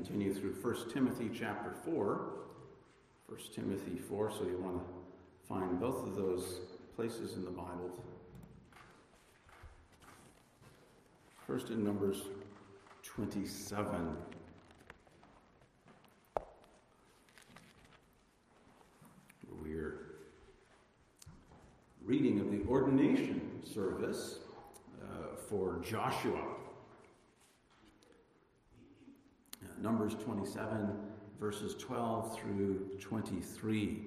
continue through 1 Timothy chapter 4. 1 Timothy 4, so you want to find both of those places in the Bible. First in Numbers 27. We're reading of the ordination service for Joshua. Numbers 27, verses 12 through 23.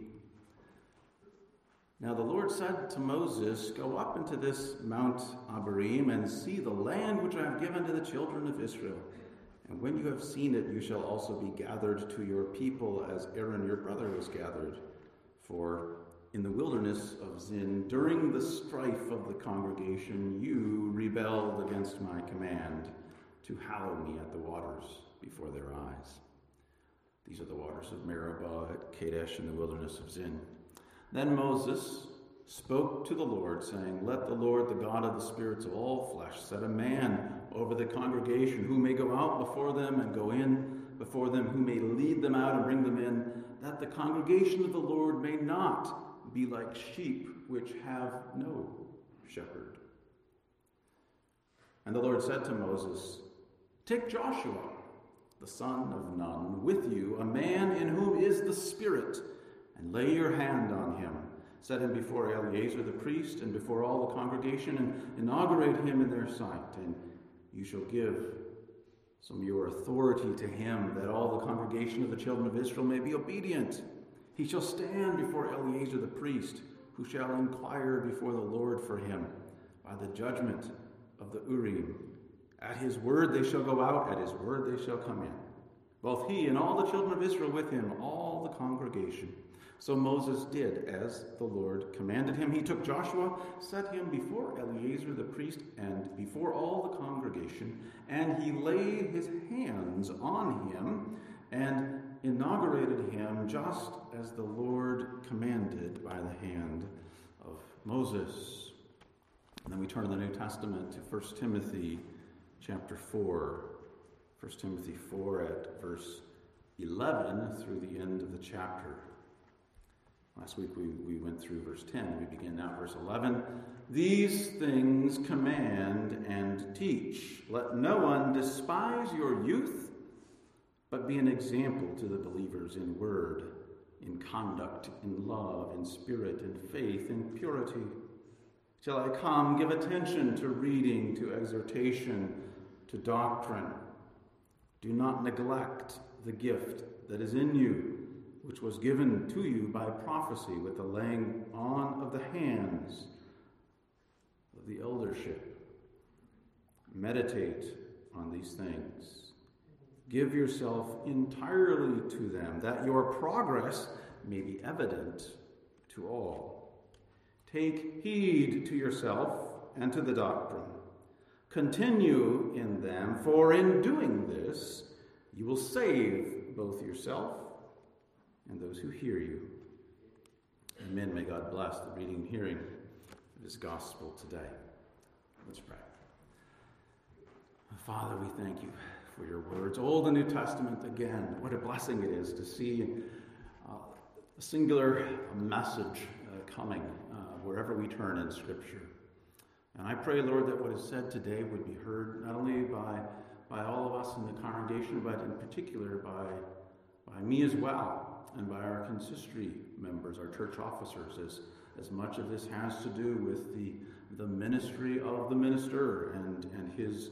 Now the Lord said to Moses, "Go up into this Mount Abarim and see the land which I have given to the children of Israel. And when you have seen it, you shall also be gathered to your people as Aaron your brother was gathered. For in the wilderness of Zin, during the strife of the congregation, you rebelled against my command to hallow me at the waters before their eyes." These are the waters of Meribah at Kadesh in the wilderness of Zin. Then Moses spoke to the Lord, saying, "Let the Lord, the God of the spirits of all flesh, set a man over the congregation who may go out before them and go in before them, who may lead them out and bring them in, that the congregation of the Lord may not be like sheep which have no shepherd." And the Lord said to Moses, "Take Joshua, the son of Nun, with you, a man in whom is the Spirit, and lay your hand on him. Set him before Eleazar the priest and before all the congregation, and inaugurate him in their sight. And you shall give some of your authority to him, that all the congregation of the children of Israel may be obedient. He shall stand before Eleazar the priest, who shall inquire before the Lord for him by the judgment of the Urim. At his word they shall go out, at his word they shall come in. Both he and all the children of Israel with him, all the congregation." So Moses did as the Lord commanded him. He took Joshua, set him before Eleazar the priest and before all the congregation, and he laid his hands on him and inaugurated him just as the Lord commanded by the hand of Moses. And then we turn to the New Testament to 1 Timothy chapter 4. 1 Timothy 4 at verse 11 through the end of the chapter. Last week we went through verse 10. We begin now verse 11. "These things command and teach. Let no one despise your youth, but be an example to the believers in word, in conduct, in love, in spirit, in faith, in purity. Till I come, give attention to reading, to exhortation, to doctrine. Do not neglect the gift that is in you, which was given to you by prophecy with the laying on of the hands of the eldership. Meditate on these things. Give yourself entirely to them, that your progress may be evident to all. Take heed to yourself and to the doctrine. Continue in them, for in doing this, you will save both yourself and those who hear you." Amen. May God bless the reading and hearing of his gospel today. Let's pray. Father, we thank you for your words. Old and New Testament again. What a blessing it is to see a singular message coming wherever we turn in Scripture. And I pray, Lord, that what is said today would be heard not only by all of us in the congregation, but in particular by me as well, and by our consistory members, our church officers, as much of this has to do with the ministry of the minister and his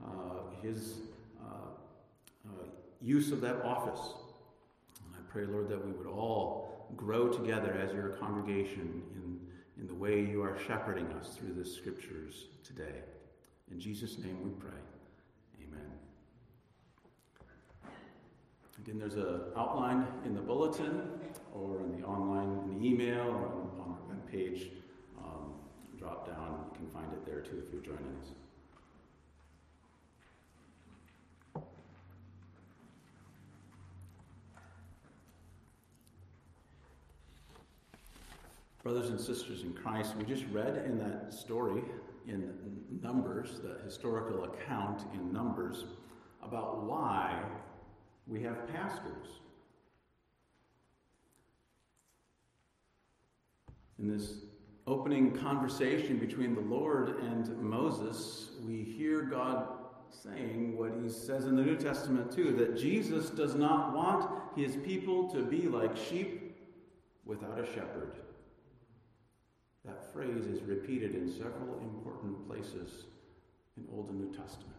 use of that office. And I pray, Lord, that we would all grow together as your congregation in the way you are shepherding us through the Scriptures today. In Jesus' name we pray. Amen. Again, there's an outline in the bulletin or in the online, in the email, or on our webpage. Drop down. You can find it there too if you're joining us. Brothers and sisters in Christ, we just read in that story in Numbers, the historical account in Numbers, about why we have pastors. In this opening conversation between the Lord and Moses, we hear God saying what he says in the New Testament too, that Jesus does not want his people to be like sheep without a shepherd. That phrase is repeated in several important places in Old and New Testament.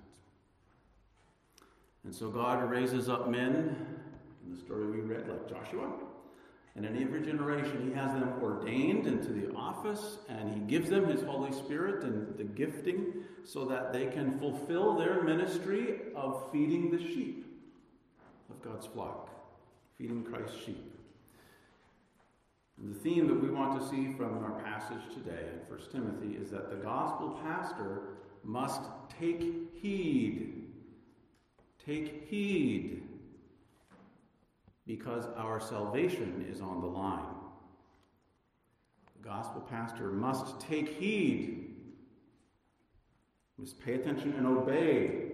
And so God raises up men, in the story we read, like Joshua, and in every generation he has them ordained into the office, and he gives them his Holy Spirit and the gifting so that they can fulfill their ministry of feeding the sheep of God's flock, feeding Christ's sheep. And the theme that we want to see from our passage today in 1 Timothy is that the gospel pastor must take heed. Take heed, because our salvation is on the line. The gospel pastor must take heed, must pay attention and obey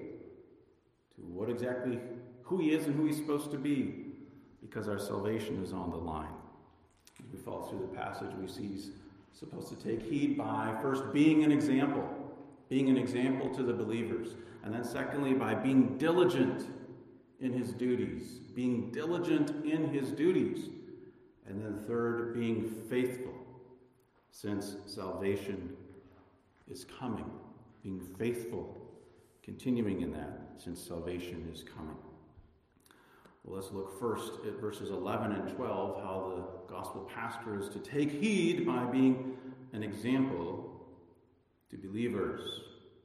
to who he is and who he's supposed to be, because our salvation is on the line. As we follow through the passage, we see he's supposed to take heed by first being an example to the believers, and then secondly by being diligent in his duties, and then third, being faithful, since salvation is coming, being faithful, continuing in that, since salvation is coming. Well, let's look first at verses 11 and 12, how the gospel pastor is to take heed by being an example to believers.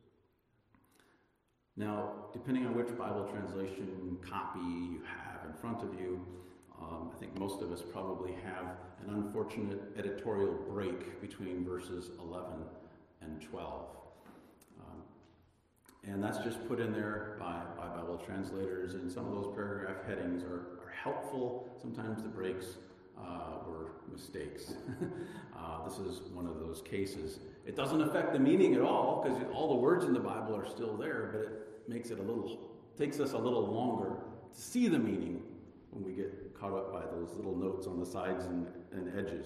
Now, depending on which Bible translation copy you have in front of you, I think most of us probably have an unfortunate editorial break between verses 11 and 12. And that's just put in there by Bible translators, and some of those paragraph headings are helpful. Sometimes the breaks were mistakes. This is one of those cases. It doesn't affect the meaning at all, because all the words in the Bible are still there, but it takes us a little longer to see the meaning when we get caught up by those little notes on the sides and edges.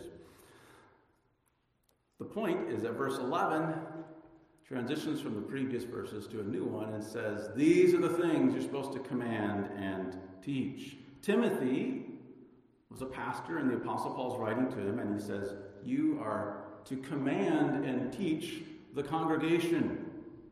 The point is that verse 11 transitions from the previous verses to a new one and says, these are the things you're supposed to command and teach. Timothy was a pastor, and the Apostle Paul's writing to him, and he says, you are to command and teach the congregation.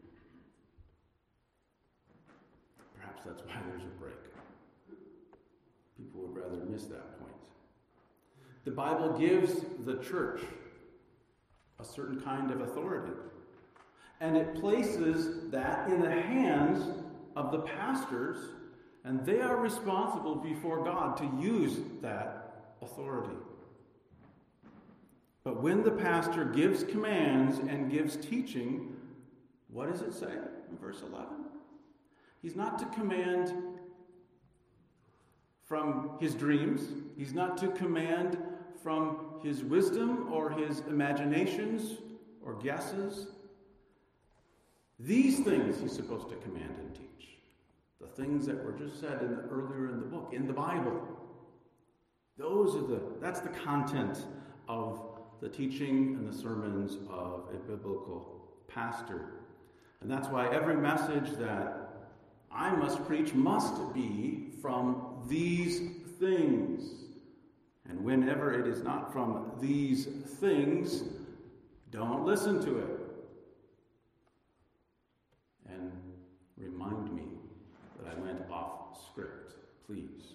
Perhaps that's why there's a break. People would rather miss that point. The Bible gives the church a certain kind of authority, and it places that in the hands of the pastors, and they are responsible before God to use that authority. But when the pastor gives commands and gives teaching, what does it say in verse 11? He's not to command from his dreams. He's not to command from his wisdom or his imaginations or guesses. These things he's supposed to command and teach. The things that were just said earlier in the book, in the Bible. That's the content of the teaching and the sermons of a biblical pastor. And that's why every message that I must preach must be from these things. And whenever it is not from these things, don't listen to it. And remind me that I went off script, please.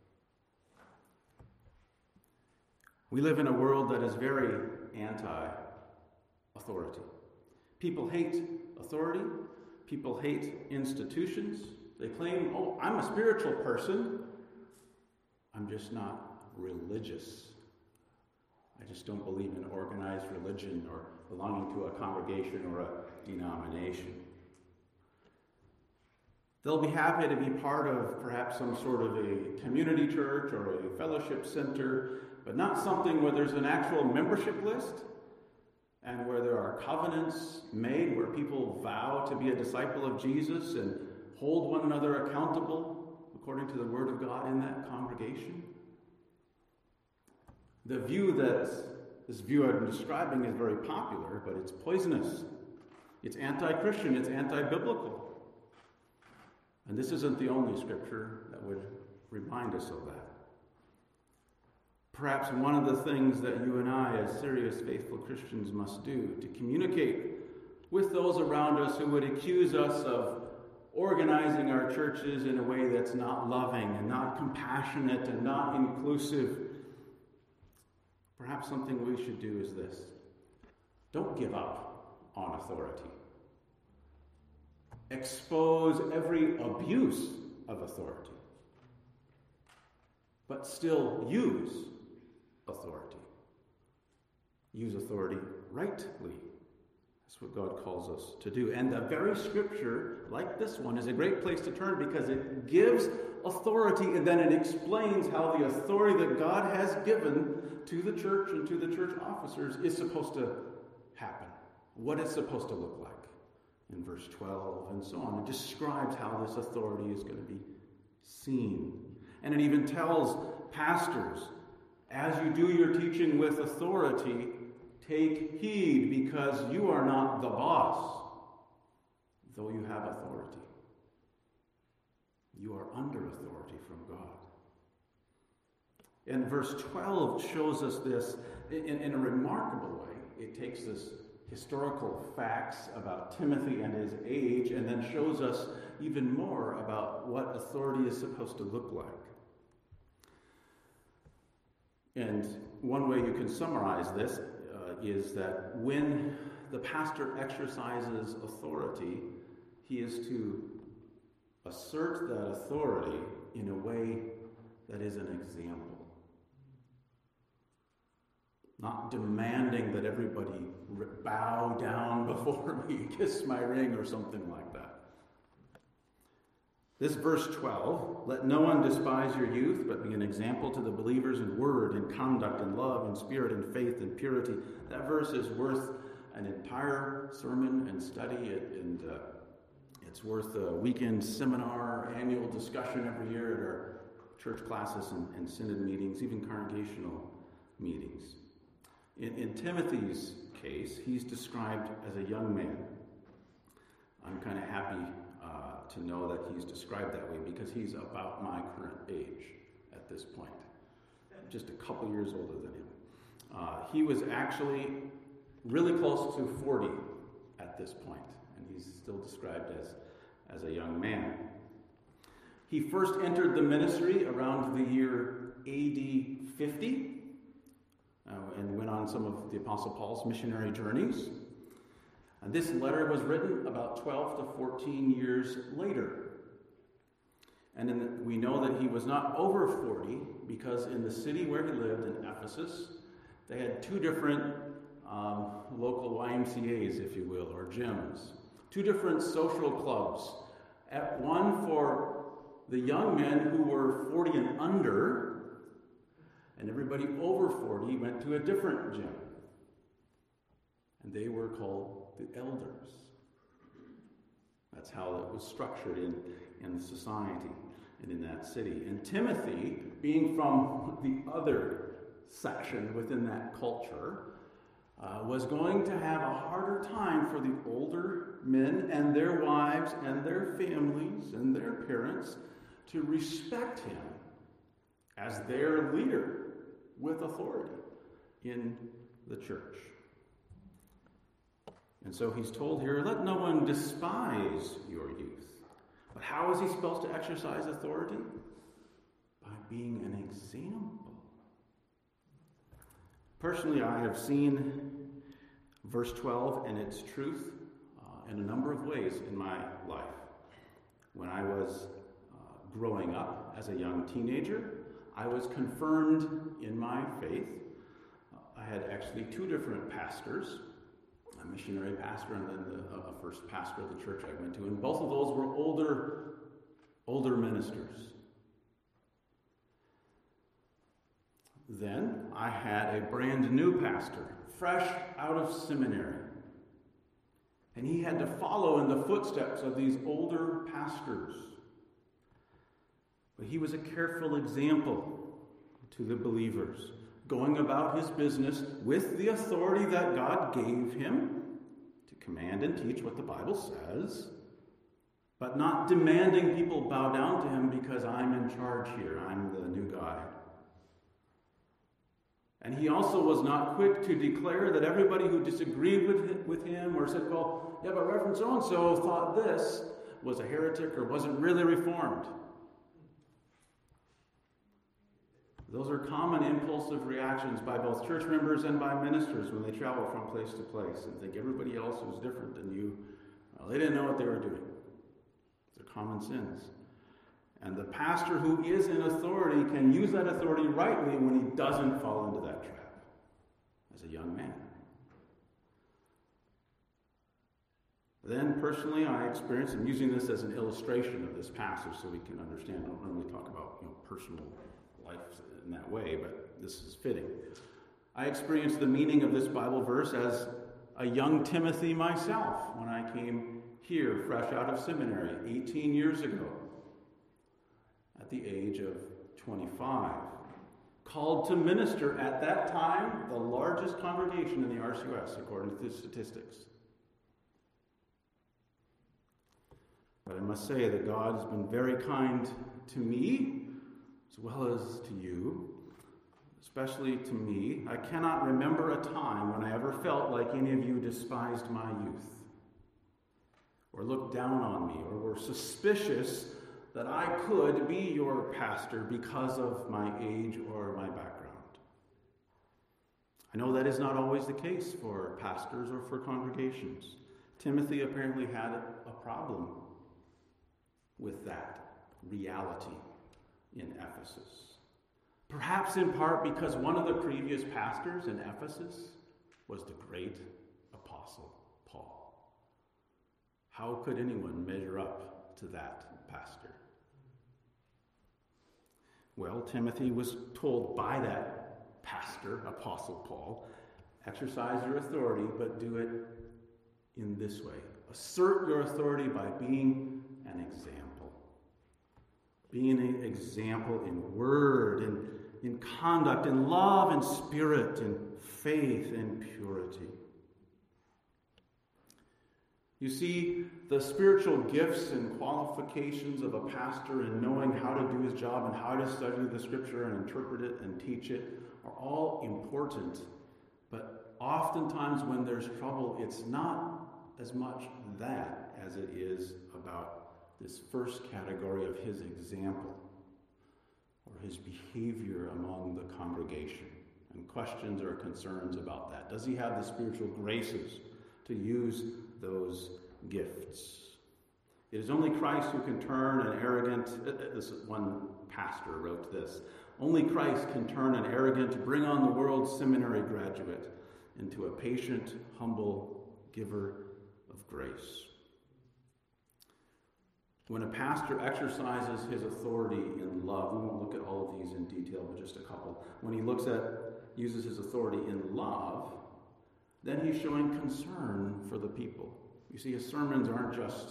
We live in a world that is very anti-authority. People hate authority. People hate institutions. They claim, I'm a spiritual person. I'm just not religious. I just don't believe in organized religion or belonging to a congregation or a denomination. They'll be happy to be part of perhaps some sort of a community church or a fellowship center, but not something where there's an actual membership list and where there are covenants made, where people vow to be a disciple of Jesus and hold one another accountable according according to the Word of God in that congregation? The view this view I'm describing is very popular, but it's poisonous. It's anti-Christian. It's anti-biblical. And this isn't the only scripture that would remind us of that. Perhaps one of the things that you and I, as serious, faithful Christians, must do to communicate with those around us who would accuse us of organizing our churches in a way that's not loving and not compassionate and not inclusive. Perhaps something we should do is this. Don't give up on authority. Expose every abuse of authority, but still use authority. Use authority rightly. That's what God calls us to do. And the very scripture, like this one, is a great place to turn because it gives authority and then it explains how the authority that God has given to the church and to the church officers is supposed to happen. What it's supposed to look like in verse 12 and so on. It describes how this authority is going to be seen. And it even tells pastors, as you do your teaching with authority, take heed because you are not the boss, though you have authority. You are under authority from God. And verse 12 shows us this in a remarkable way. It takes this historical facts about Timothy and his age and then shows us even more about what authority is supposed to look like. And one way you can summarize this is that when the pastor exercises authority, he is to assert that authority in a way that is an example. Not demanding that everybody bow down before me, kiss my ring, or something like that. This verse 12, let no one despise your youth, but be an example to the believers in word, in conduct, in love, in spirit, in faith, in purity. That verse is worth an entire sermon and study, and it's worth a weekend seminar, annual discussion every year at our church classes and synod meetings, even congregational meetings. In Timothy's case, he's described as a young man. I'm kind of happy to know that he's described that way because he's about my current age at this point, just a couple years older than him. He was actually really close to 40 at this point, and he's still described as a young man. He first entered the ministry around the year AD 50 and went on some of the Apostle Paul's missionary journeys. And this letter was written about 12 to 14 years later. And we know that he was not over 40 because in the city where he lived, in Ephesus, they had two different local YMCAs, if you will, or gyms. Two different social clubs. One for the young men who were 40 and under, and everybody over 40 went to a different gym. And they were called the elders. That's how it was structured in the society and in that city. And Timothy, being from the other section within that culture, was going to have a harder time for the older men and their wives and their families and their parents to respect him as their leader with authority in the church. And so he's told here, let no one despise your youth. But how is he supposed to exercise authority? By being an example. Personally, I have seen verse 12 and its truth in a number of ways in my life. When I was growing up as a young teenager, I was confirmed in my faith. I had actually two different pastors, a missionary pastor and then a first pastor of the church I went to, and both of those were older ministers. Then I had a brand new pastor, fresh out of seminary, and he had to follow in the footsteps of these older pastors. But he was a careful example to the believers, going about his business with the authority that God gave him to command and teach what the Bible says, but not demanding people bow down to him because I'm in charge here, I'm the new guy. And he also was not quick to declare that everybody who disagreed with him or said, well, yeah, but Reverend so-and-so thought this, was a heretic or wasn't really reformed. Those are common impulsive reactions by both church members and by ministers when they travel from place to place and think everybody else who's different than you, well, they didn't know what they were doing. They're common sins. And the pastor who is in authority can use that authority rightly when he doesn't fall into that trap as a young man. Then, personally, I experienced, I'm using this as an illustration of this passage so we can understand. I don't normally talk about personal life in that way, but this is fitting. I experienced the meaning of this Bible verse as a young Timothy myself when I came here, fresh out of seminary, 18 years ago, at the age of 25. Called to minister at that time, the largest congregation in the RCOS, according to the statistics. But I must say that God has been very kind to me, as well as to you, especially to me. I cannot remember a time when I ever felt like any of you despised my youth, or looked down on me, or were suspicious that I could be your pastor because of my age or my background. I know that is not always the case for pastors or for congregations. Timothy apparently had a problem with that reality in Ephesus. Perhaps in part because one of the previous pastors in Ephesus was the great apostle Paul. How could anyone measure up to that pastor? Well, Timothy was told by that pastor, Apostle Paul, exercise your authority, but do it in this way. Assert your authority by being an example. Being an example in word, in conduct, in love, in spirit, in faith, in purity. You see, the spiritual gifts and qualifications of a pastor in knowing how to do his job and how to study the scripture and interpret it and teach it are all important. But oftentimes when there's trouble, it's not as much that as it is about this first category of his example or his behavior among the congregation, and questions or concerns about that. Does he have the spiritual graces to use those gifts? It is only Christ who can turn an arrogant, this one pastor wrote this, only Christ can turn an arrogant, bring on the world seminary graduate into a patient, humble giver of grace. When a pastor exercises his authority in love, we won't look at all of these in detail, but just a couple. When he uses his authority in love, then he's showing concern for the people. You see, his sermons aren't just...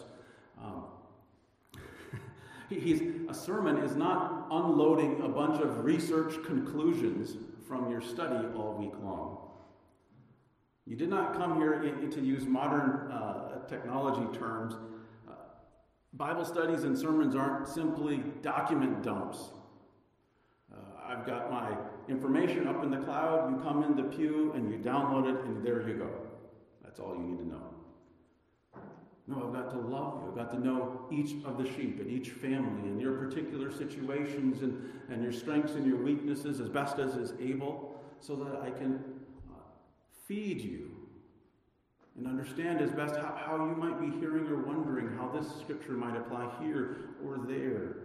a sermon is not unloading a bunch of research conclusions from your study all week long. You did not come here to use modern technology terms. Bible studies and sermons aren't simply document dumps. I've got my information up in the cloud, you come in the pew and you download it and there you go. That's all you need to know. No, I've got to love you. I've got to know each of the sheep and each family and your particular situations and your strengths and your weaknesses as best as is able, so that I can feed you and understand as best how you might be hearing or wondering how this scripture might apply here or there.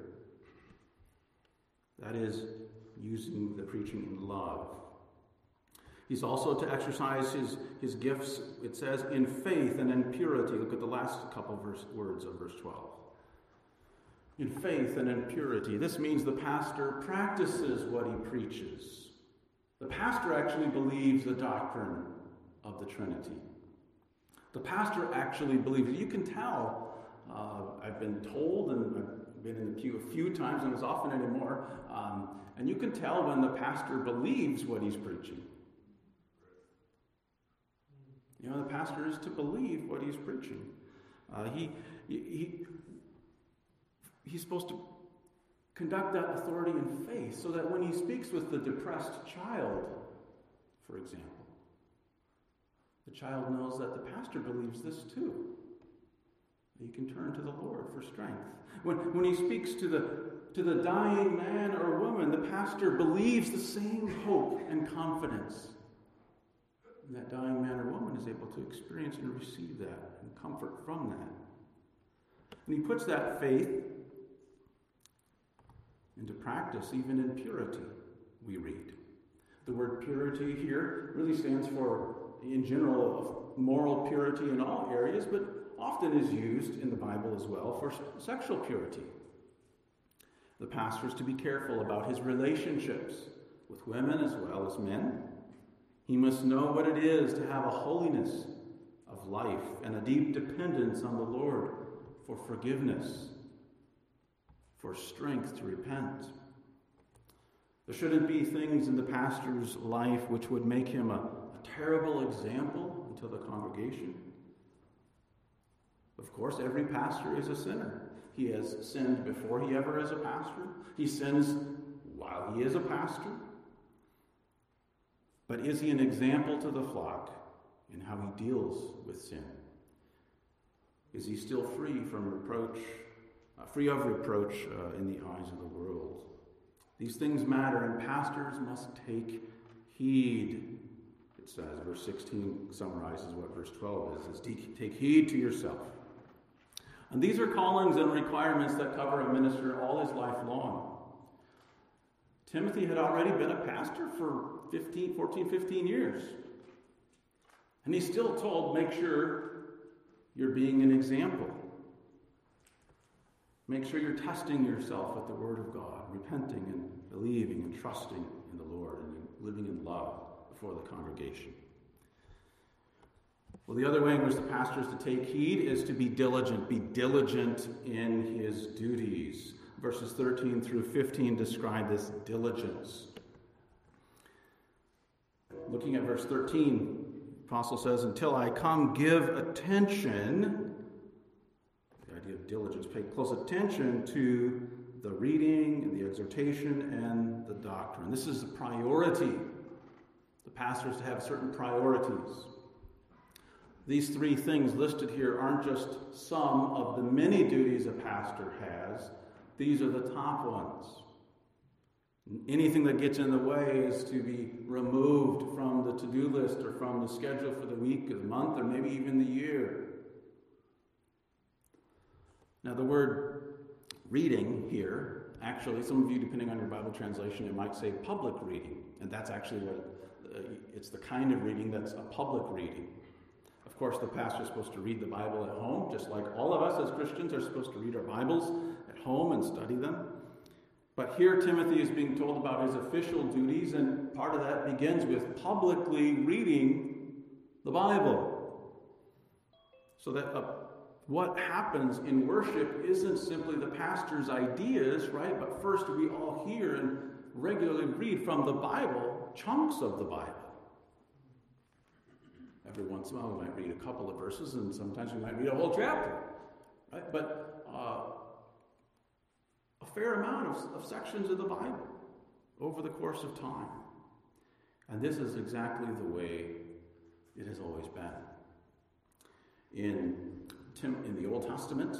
That is using the preaching in love. He's also to exercise his gifts, it says, in faith and in purity. Look at the last couple words of verse 12. In faith and in purity. This means the pastor practices what he preaches. The pastor actually believes the doctrine of the Trinity. The pastor actually believes it. You can tell, I've been told and I've I've been in the pew a few times, and as often anymore, and you can tell when the pastor believes what he's preaching. You know, the pastor is to believe what he's preaching. He's supposed to conduct that authority in faith, so that when he speaks with the depressed child, for example, the child knows that the pastor believes this too. He can turn to the Lord for strength. When he speaks to the dying man or woman, the pastor believes the same hope and confidence. And that dying man or woman is able to experience and receive that and comfort from that. And he puts that faith into practice, even in purity, we read. The word purity here really stands for, in general, moral purity in all areas, but often is used in the Bible as well for sexual purity. The pastor is to be careful about his relationships with women as well as men. He must know what it is to have a holiness of life and a deep dependence on the Lord for forgiveness, for strength to repent. There shouldn't be things in the pastor's life which would make him a terrible example unto the congregation. Of course, every pastor is a sinner. He has sinned before he ever is a pastor. He sins while he is a pastor. But is he an example to the flock in how he deals with sin? Is he still free from reproach, free of reproach in the eyes of the world? These things matter, and pastors must take heed. It says, verse 16 summarizes what verse 12 is. Take heed to yourself. And these are callings and requirements that cover a minister all his life long. Timothy had already been a pastor for 15 years. And he's still told, make sure you're being an example. Make sure you're testing yourself with the Word of God, repenting and believing and trusting in the Lord and living in love before the congregation. Well, the other way in which the pastor is to take heed is to be diligent. Be diligent in his duties. Verses 13 through 15 describe this diligence. Looking at verse 13, the apostle says, until I come, give attention. The idea of diligence. Pay close attention to the reading and the exhortation and the doctrine. This is a priority. The pastor is to have certain priorities. These three things listed here aren't just some of the many duties a pastor has. These are the top ones. Anything that gets in the way is to be removed from the to-do list or from the schedule for the week or the month or maybe even the year. Now the word reading here, actually, some of you, depending on your Bible translation, it might say public reading. And that's actually it's the kind of reading that's a public reading. Of course, the pastor is supposed to read the Bible at home, just like all of us as Christians are supposed to read our Bibles at home and study them. But here Timothy is being told about his official duties, and part of that begins with publicly reading the Bible. So that what happens in worship isn't simply the pastor's ideas, right? But first we all hear and regularly read from the Bible, chunks of the Bible. Every once in a while we might read a couple of verses, and sometimes we might read a whole chapter, right? But a fair amount of sections of the Bible over the course of time. And this is exactly the way it has always been. In the Old Testament,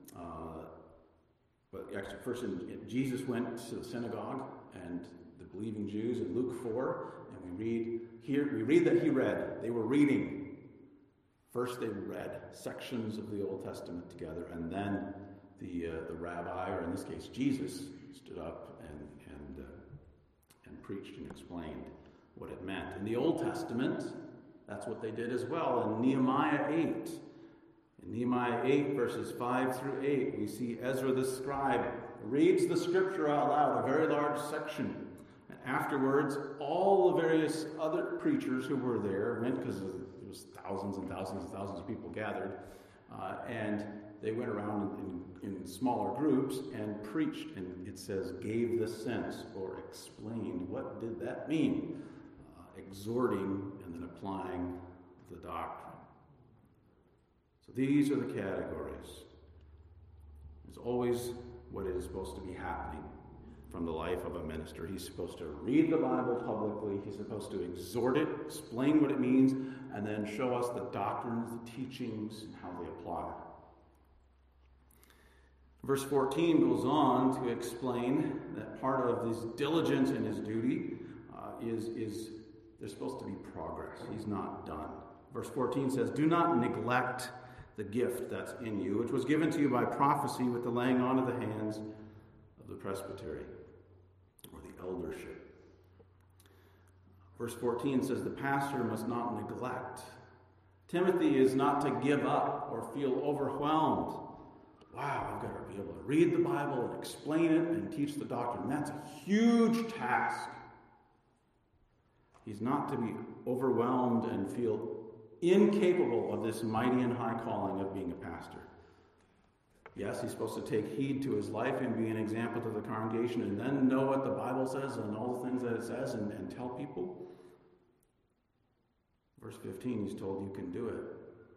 but actually first Jesus went to the synagogue and the believing Jews in Luke 4, and we read that they were reading. First they read sections of the Old Testament together, and then the rabbi, or in this case Jesus, stood up and preached and explained what it meant. In the Old Testament, that's what they did as well. In Nehemiah 8, verses 5 through 8, we see Ezra the scribe reads the scripture out loud, a very large section. And afterwards, all the various other preachers who were there went, because there was thousands and thousands and thousands of people gathered, and they went around in smaller groups and preached, and it says gave the sense or explained what did that mean, exhorting and then applying the doctrine. So these are the categories. There's always what is supposed to be happening from the life of a minister. He's supposed to read the Bible publicly. He's supposed to exhort it, explain what it means, and then show us the doctrines, the teachings, and how they apply. Verse 14 goes on to explain that part of his diligence in his duty is there's supposed to be progress. He's not done. Verse 14 says, "Do not neglect the gift that's in you, which was given to you by prophecy with the laying on of the hands of the presbytery," or the eldership. Verse 14 says the pastor must not neglect. Timothy is not to give up or feel overwhelmed. Wow, I've got to be able to read the Bible and explain it and teach the doctrine. That's a huge task. He's not to be overwhelmed and feel incapable of this mighty and high calling of being a pastor. Yes, he's supposed to take heed to his life and be an example to the congregation and then know what the Bible says and all the things that it says and tell people. Verse 15, he's told you can do it.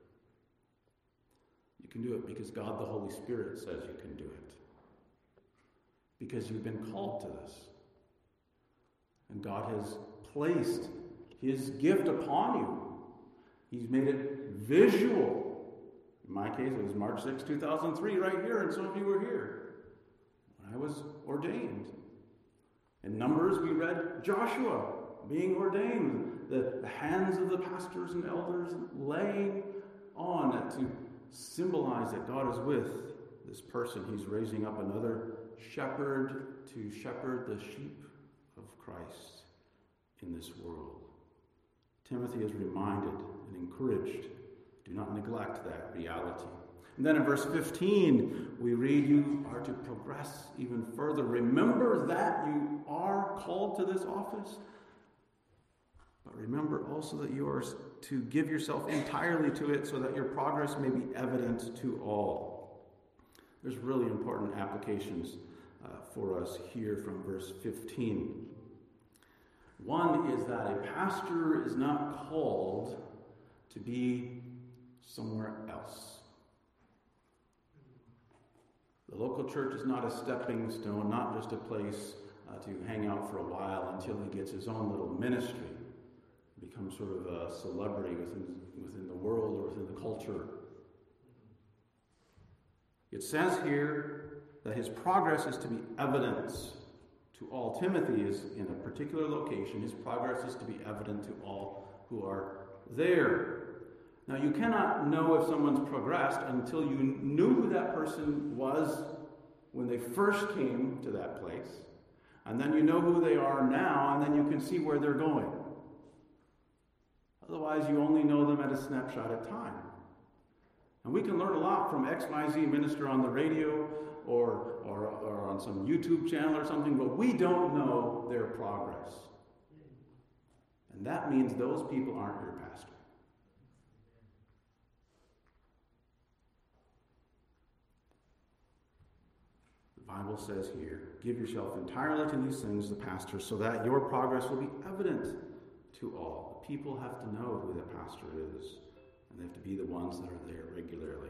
You can do it because God the Holy Spirit says you can do it. Because you've been called to this. And God has placed his gift upon you. He's made it visual. In my case, it was March 6, 2003, right here, and some of you were here when I was ordained. In Numbers, we read Joshua being ordained, the hands of the pastors and elders laying on to symbolize that God is with this person. He's raising up another shepherd to shepherd the sheep of Christ in this world. Timothy is reminded and encouraged, do not neglect that reality. And then in verse 15, we read, you are to progress even further. Remember that you are called to this office, but remember also that you are to give yourself entirely to it so that your progress may be evident to all. There's really important applications for us here from verse 15. One is that a pastor is not called to be somewhere else. The local church is not a stepping stone, not just a place to hang out for a while until he gets his own little ministry, becomes sort of a celebrity within the world or within the culture. It says here that his progress is to be evidence to all. Timothy is in a particular location. His progress is to be evident to all who are there. Now, you cannot know if someone's progressed until you knew who that person was when they first came to that place. And then you know who they are now, and then you can see where they're going. Otherwise, you only know them at a snapshot of time. And we can learn a lot from XYZ minister on the radio or on some YouTube channel or something, but we don't know their progress. And that means those people aren't your pastor. The Bible says here, give yourself entirely to these things, the pastor, so that your progress will be evident to all. The people have to know who the pastor is, and they have to be the ones that are there regularly.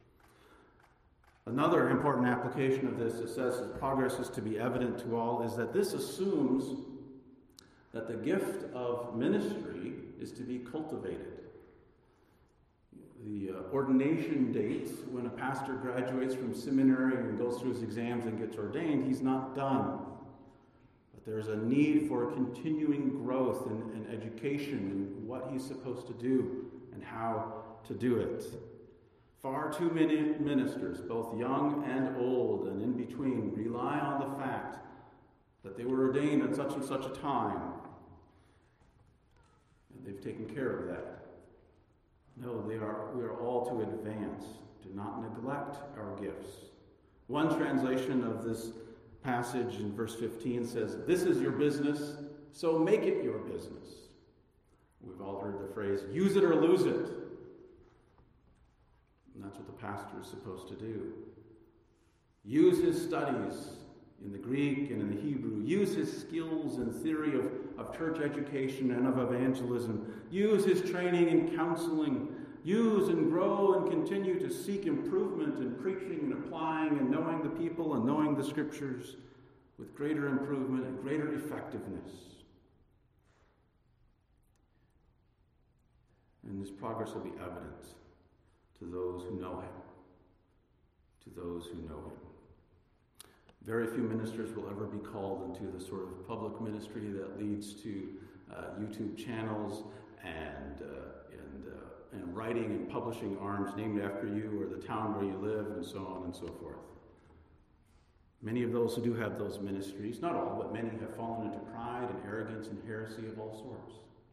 Another important application of this, it says that progress is to be evident to all, is that this assumes that the gift of ministry is to be cultivated. The ordination date, when a pastor graduates from seminary and goes through his exams and gets ordained, he's not done. But there's a need for continuing growth and education in what he's supposed to do and how to do it. Far too many ministers, both young and old and in between, rely on the fact that they were ordained at such and such a time. And they've taken care of that. No, we are all to advance. Do not neglect our gifts. One translation of this passage in verse 15 says, this is your business, so make it your business. We've all heard the phrase, use it or lose it. Now, that's what the pastor is supposed to do. Use his studies in the Greek and in the Hebrew. Use his skills in theory of church education and of evangelism. Use his training in counseling. Use and grow and continue to seek improvement in preaching and applying and knowing the people and knowing the scriptures with greater improvement and greater effectiveness. And this progress will be evident to those who know him. To those who know him. Very few ministers will ever be called into the sort of public ministry that leads to YouTube channels and writing and publishing arms named after you or the town where you live and so on and so forth. Many of those who do have those ministries, not all, but many have fallen into pride and arrogance and heresy of all sorts.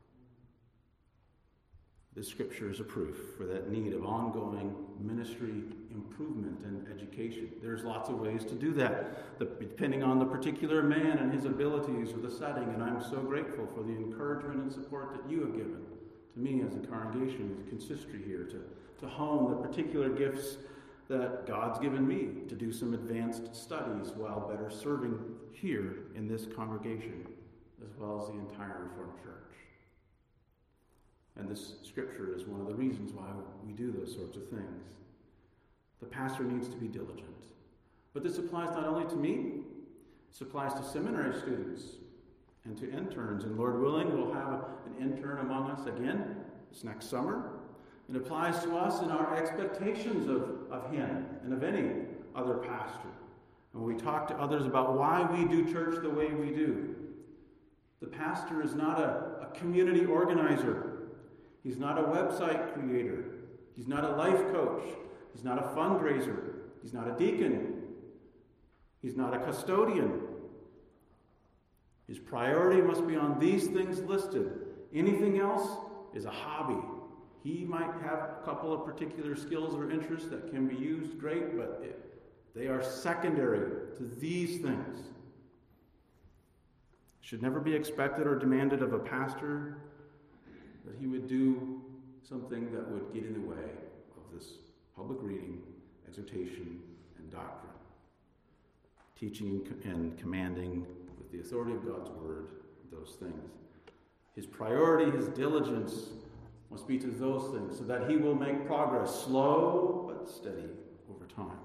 This scripture is a proof for that need of ongoing ministry improvement and education. There's lots of ways to do that, depending on the particular man and his abilities or the setting, and I'm so grateful for the encouragement and support that you have given to me as a congregation, as a consistory here, to hone the particular gifts that God's given me to do some advanced studies while better serving here in this congregation, as well as the entire Reformed Church. And this scripture is one of the reasons why we do those sorts of things. The pastor needs to be diligent. But this applies not only to me, this applies to seminary students and to interns. And Lord willing, we'll have an intern among us again this next summer. It applies to us in our expectations of him and of any other pastor. And when we talk to others about why we do church the way we do, the pastor is not a community organizer. He's not a website creator. He's not a life coach. He's not a fundraiser. He's not a deacon. He's not a custodian. His priority must be on these things listed. Anything else is a hobby. He might have a couple of particular skills or interests that can be used, great, but they are secondary to these things. It should never be expected or demanded of a pastor that he would do something that would get in the way of this public reading, exhortation, and doctrine. Teaching and commanding with the authority of God's word, those things. His priority, his diligence must be to those things so that he will make progress, slow but steady over time.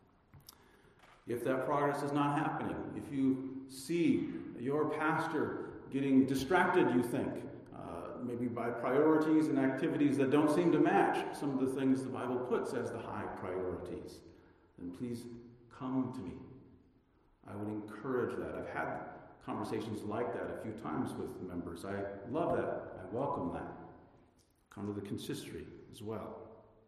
If that progress is not happening, if you see your pastor getting distracted, you think, maybe by priorities and activities that don't seem to match some of the things the Bible puts as the high priorities, then please come to me. I would encourage that. I've had conversations like that a few times with members. I love that. I welcome that. Come to the consistory as well.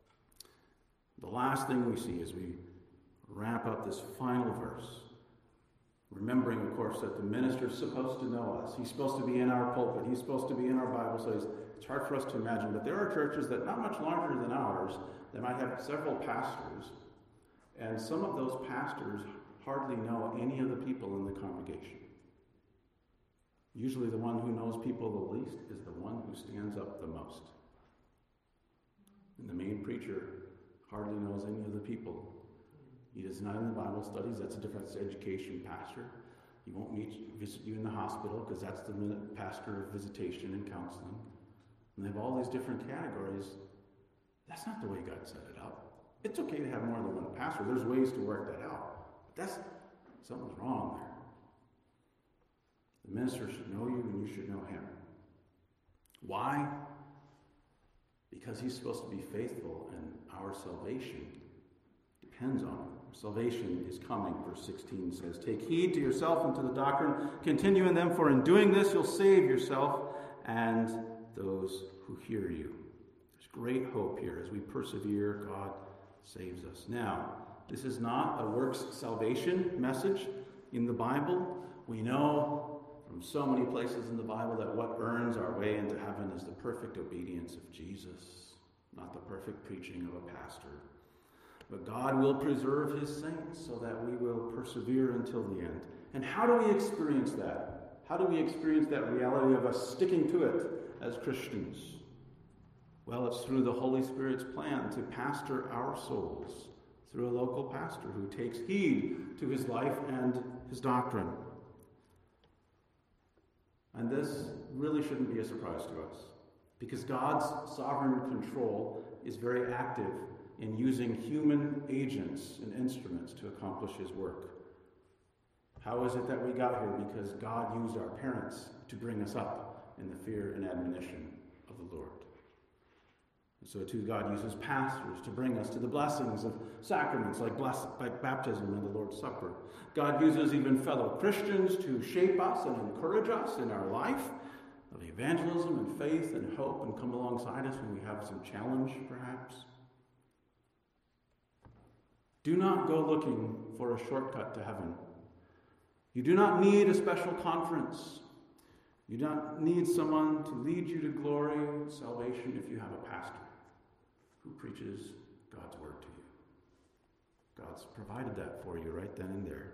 The last thing we see as we wrap up this final verse, remembering, of course, that the minister is supposed to know us. He's supposed to be in our pulpit. He's supposed to be in our Bible studies. It's hard for us to imagine, but there are churches that not much larger than ours, they might have several pastors, and some of those pastors hardly know any of the people in the congregation. Usually the one who knows people the least is the one who stands up the most. And the main preacher hardly knows any of the people. He is not in the Bible studies. That's a different education pastor. He won't visit you in the hospital because that's the pastor of visitation and counseling. And they have all these different categories. That's not the way God set it up. It's okay to have more than one pastor. There's ways to work that out. But something's wrong there. The minister should know you and you should know him. Why? Because he's supposed to be faithful and our salvation depends on him. Salvation is coming, verse 16 says, "Take heed to yourself and to the doctrine. Continue in them, for in doing this you'll save yourself and those who hear you." There's great hope here. As we persevere, God saves us. Now, this is not a works salvation message in the Bible. We know from so many places in the Bible that what earns our way into heaven is the perfect obedience of Jesus, not the perfect preaching of a pastor. But God will preserve his saints so that we will persevere until the end. And how do we experience that? How do we experience that reality of us sticking to it as Christians? Well, it's through the Holy Spirit's plan to pastor our souls, through a local pastor who takes heed to his life and his doctrine. And this really shouldn't be a surprise to us, because God's sovereign control is very active in using human agents and instruments to accomplish his work. How is it that we got here? Because God used our parents to bring us up in the fear and admonition of the Lord. And so too, God uses pastors to bring us to the blessings of sacraments like baptism and the Lord's Supper. God uses even fellow Christians to shape us and encourage us in our life of evangelism and faith and hope, and come alongside us when we have some challenge, perhaps. Do not go looking for a shortcut to heaven. You do not need a special conference. You do not need someone to lead you to glory and salvation if you have a pastor who preaches God's word to you. God's provided that for you right then and there.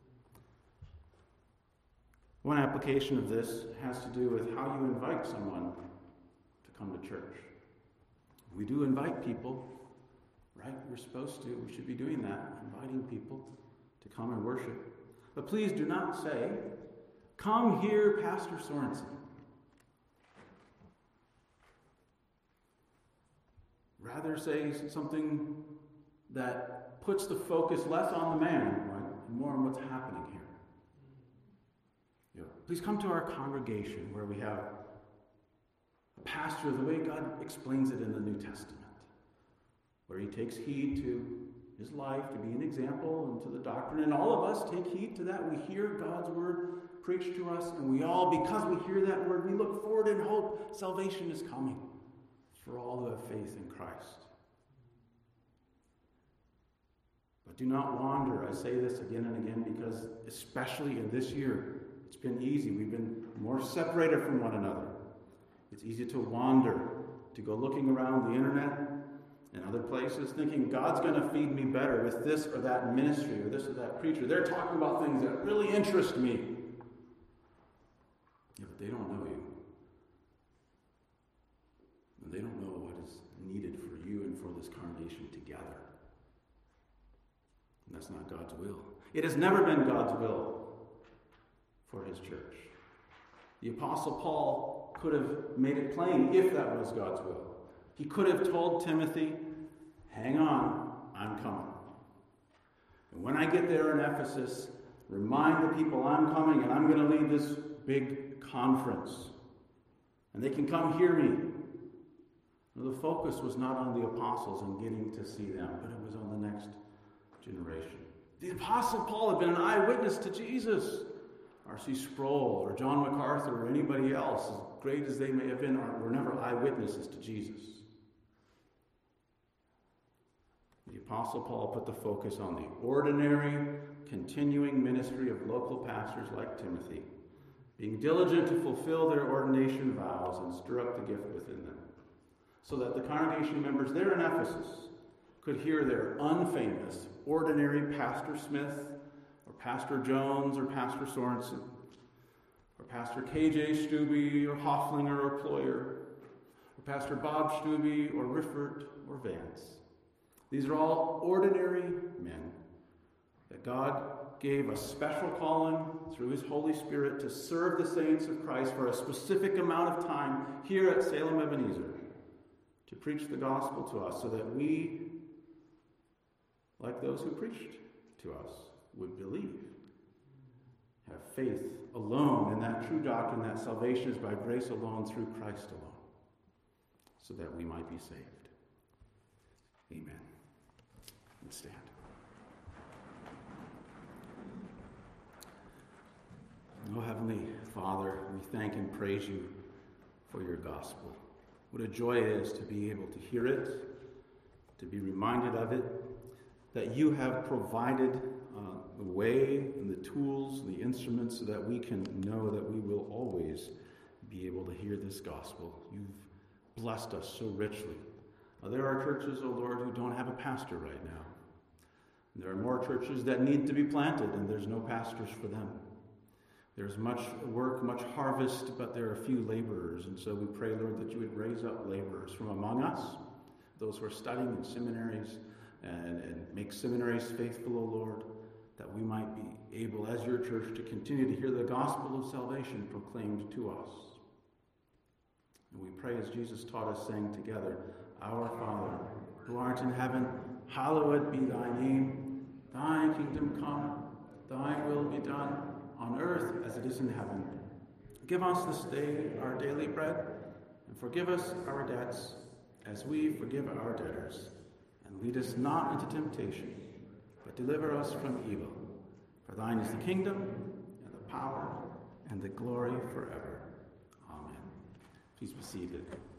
One application of this has to do with how you invite someone to come to church. We do invite people, right? We're supposed to. We should be doing that, inviting people to come and worship. But please do not say, "Come hear Pastor Sorensen." Rather say something that puts the focus less on the man, right, and more on what's happening here. Please come to our congregation where we have a pastor the way God explains it in the New Testament, where he takes heed to his life to be an example and to the doctrine. And all of us take heed to that. We hear God's word preached to us, and we all, because we hear that word, we look forward in hope. Salvation is coming for all who have faith in Christ. But do not wander. I say this again and again because, especially in this year, it's been easy. We've been more separated from one another. It's easy to wander, to go looking around the internet and other places, thinking God's going to feed me better with this or that ministry or this or that preacher. They're talking about things that really interest me. Yeah, but they don't know you. And they don't know what is needed for you and for this congregation together. And that's not God's will. It has never been God's will for his church. The Apostle Paul could have made it plain if that was God's will. He could have told Timothy, "Hang on, I'm coming. And when I get there in Ephesus, remind the people I'm coming and I'm going to lead this big conference. And they can come hear me." Well, the focus was not on the apostles and getting to see them, but it was on the next generation. The Apostle Paul had been an eyewitness to Jesus. R.C. Sproul or John MacArthur or anybody else, as great as they may have been, were never eyewitnesses to Jesus. The Apostle Paul put the focus on the ordinary, continuing ministry of local pastors like Timothy, being diligent to fulfill their ordination vows and stir up the gift within them, so that the congregation members there in Ephesus could hear their unfamous, ordinary Pastor Smith, or Pastor Jones, or Pastor Sorensen, or Pastor K.J. Stubbe, or Hofflinger, or Ployer, or Pastor Bob Stubbe, or Riffert, or Vance. These are all ordinary men that God gave a special calling through his Holy Spirit to serve the saints of Christ for a specific amount of time here at Salem Ebenezer, to preach the gospel to us so that we, like those who preached to us, would believe, have faith alone in that true doctrine that salvation is by grace alone through Christ alone, so that we might be saved. Amen. Let's stand. Oh, Heavenly Father, we thank and praise you for your gospel. What a joy it is to be able to hear it, to be reminded of it, that you have provided the way and the tools and the instruments so that we can know that we will always be able to hear this gospel. You've blessed us so richly. There are churches, oh Lord, who don't have a pastor right now. There are more churches that need to be planted, and there's no pastors for them. There's much work, much harvest, but there are few laborers. And so we pray, Lord, that you would raise up laborers from among us, those who are studying in seminaries, and make seminaries faithful, O Lord, that we might be able, as your church, to continue to hear the gospel of salvation proclaimed to us. And we pray as Jesus taught us, saying together, Our Father, who art in heaven, hallowed be thy name. Thy kingdom come, thy will be done, on earth as it is in heaven. Give us this day our daily bread, and forgive us our debts, as we forgive our debtors. And lead us not into temptation, but deliver us from evil. For thine is the kingdom, and the power, and the glory forever. Amen. Please be seated.